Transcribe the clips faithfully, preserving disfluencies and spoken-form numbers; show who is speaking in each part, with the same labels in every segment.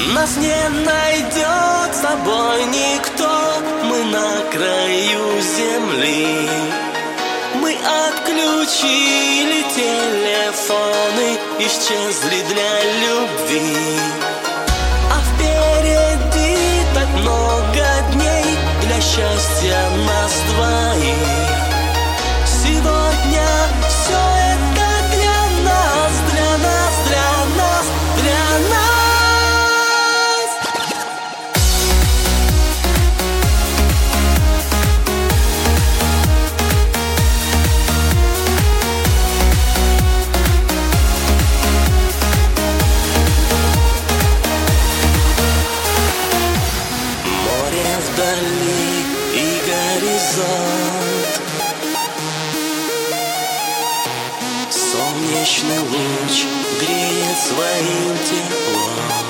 Speaker 1: Нас не найдет с тобой никто. Мы на краю земли. Мы отключили телефоны, исчезли для любви. А впереди так много дней для счастья нас двоих. Сегодня все это для нас, для нас, для нас, для нас. Вдали и горизонт, солнечный луч греет своим теплом.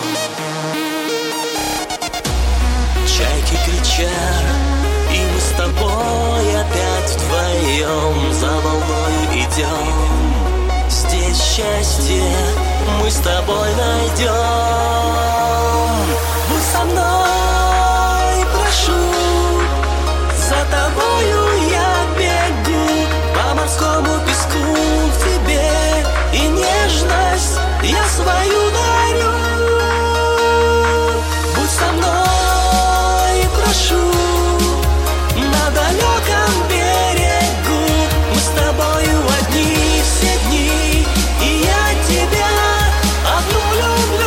Speaker 1: Чайки кричат, и мы с тобой опять вдвоем за волною идем. Здесь счастье мы с тобой найдем. Будь со мной, за тобою я бегу по морскому песку к тебе, и нежность я свою дарю. Будь со мной, прошу, на далеком берегу. Мы с тобою одни все дни, и я тебя одну люблю.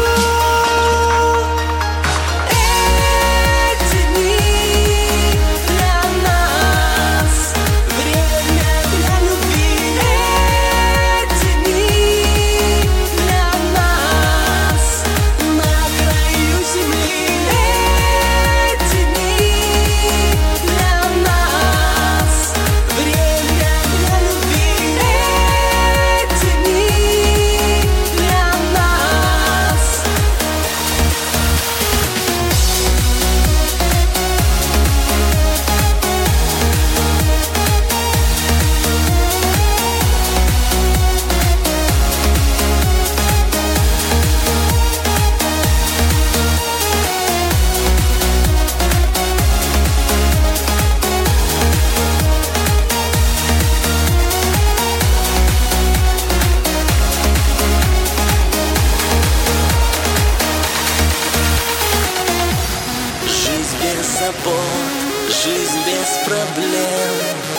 Speaker 1: Жизнь без проблем.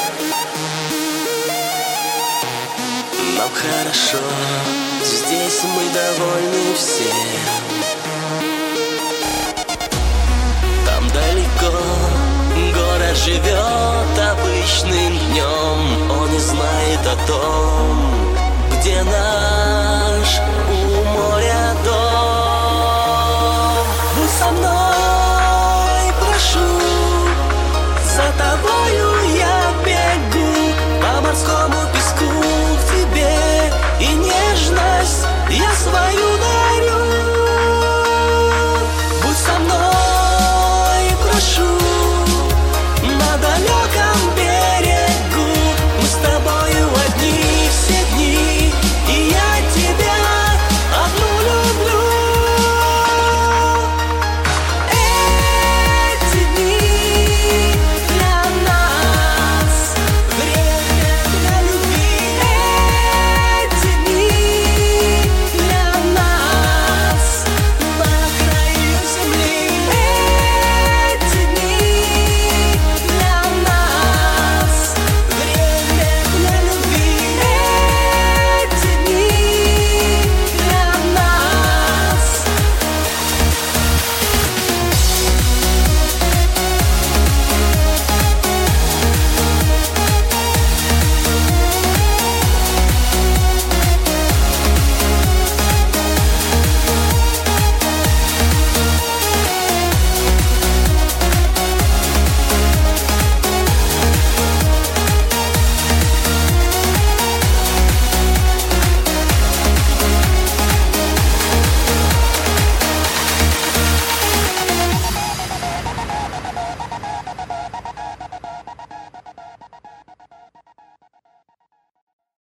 Speaker 1: Нам хорошо, здесь мы довольны все. Там далеко город живет обычным днем. Он не знает о том, где наш